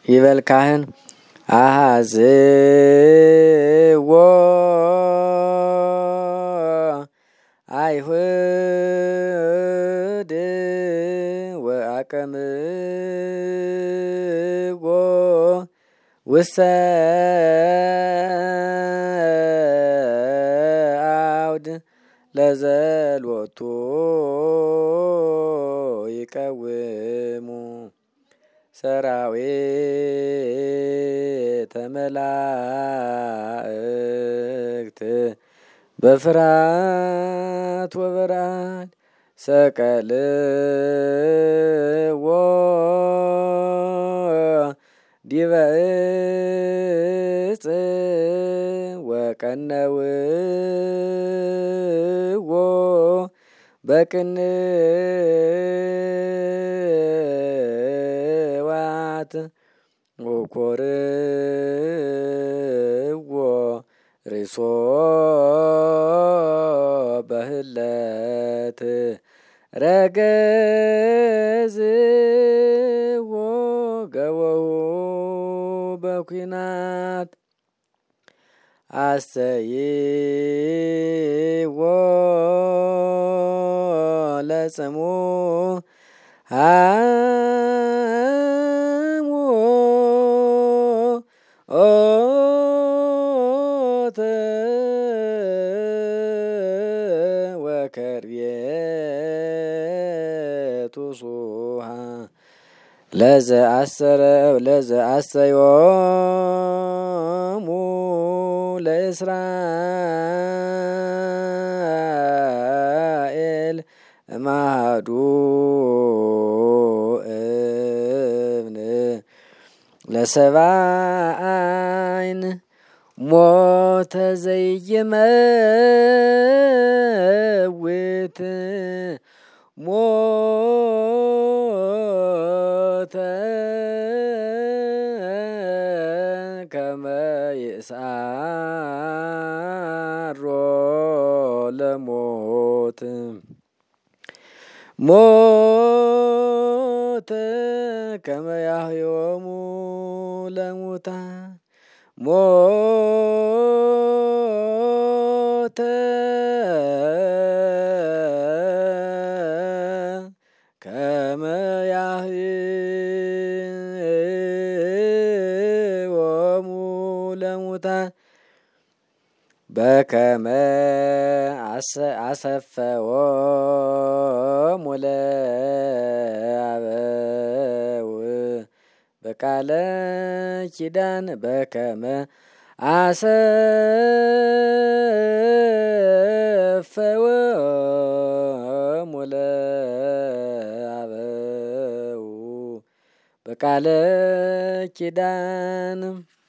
ይበል ካህን አሃዝዎ አይሁድ ወአቀምዎ ውስተ አውድ ለዘሎቱ ይቀውሙ ሰራዊተ መላእክት በፍርሃት ወበረዓድ ሰቀልዎ ዲበ ዕፅ ወቀነውዎ በቅንዋት ወኰርዎ ርእሶ በህለት ረገዝዎ ገወው በኩናት አስተይዎ ለጽሙ ሐሞተ ወከርቤቱ ሱሃ ለዘአስተዮሙ ለእስራኤል እማሃዱ እብን ለሰብአይን ሞተ ዘይመውት ሞተ ከመ ይእሳሮ ለሞት ሞተ ከመ ያህዮሙ ለሙታን ሞተ ከመ ያህዮሙ ለሙታን በከመ አሰፈዎሙ ለአበው በቃለ ኪዳን በከመ አሰፈዎሙ ለአበው በቃለ ኪዳን